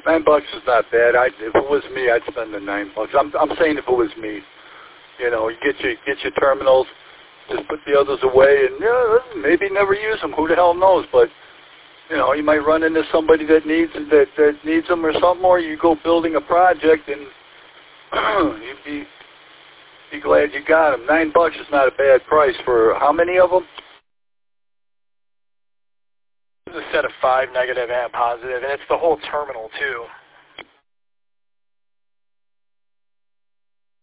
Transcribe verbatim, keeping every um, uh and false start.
Nine bucks is not bad. I, if it was me, I'd spend the nine bucks. I'm, I'm saying if it was me, you know, you get your get your terminals, just put the others away, and yeah, maybe never use them. Who the hell knows? But you know, you might run into somebody that needs that that needs them or something, or you go building a project and you'd be be glad you got them. Nine bucks is not a bad price for how many of them? It's a set of five negative and positive, and it's the whole terminal too.